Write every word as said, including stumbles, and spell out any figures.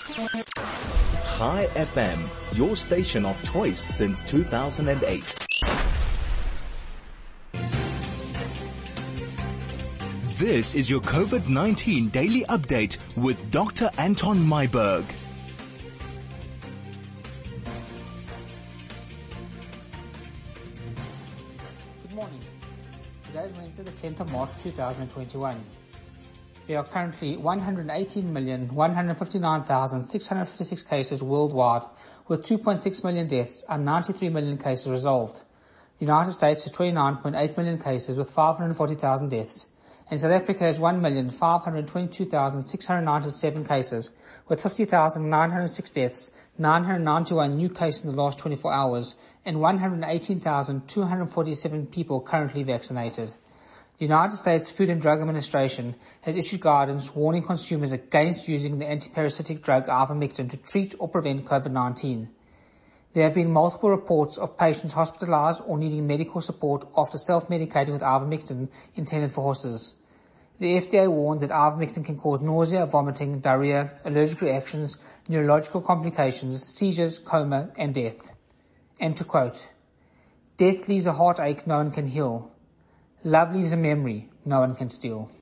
Chai F M, your station of choice since two thousand eight. This is your COVID nineteen daily update with Doctor Anton Myburgh. Good morning. Today is Wednesday, the tenth of March two thousand twenty-one. There are currently one hundred eighteen million, one hundred fifty-nine thousand, six hundred fifty-six cases worldwide, with two point six million deaths and ninety-three million cases resolved. The United States has twenty-nine point eight million cases with five hundred forty thousand deaths. And South Africa has one million, five hundred twenty-two thousand, six hundred ninety-seven cases, with fifty thousand, nine hundred six deaths, nine hundred ninety-one new cases in the last twenty-four hours, and one hundred eighteen thousand, two hundred forty-seven people currently vaccinated. The United States Food and Drug Administration has issued guidance warning consumers against using the antiparasitic drug ivermectin to treat or prevent COVID nineteen. There have been multiple reports of patients hospitalized or needing medical support after self-medicating with ivermectin intended for horses. The F D A warns that ivermectin can cause nausea, vomiting, diarrhea, allergic reactions, neurological complications, seizures, coma, and death. And to quote, "Death leaves a heartache no one can heal. Love leaves a memory no one can steal."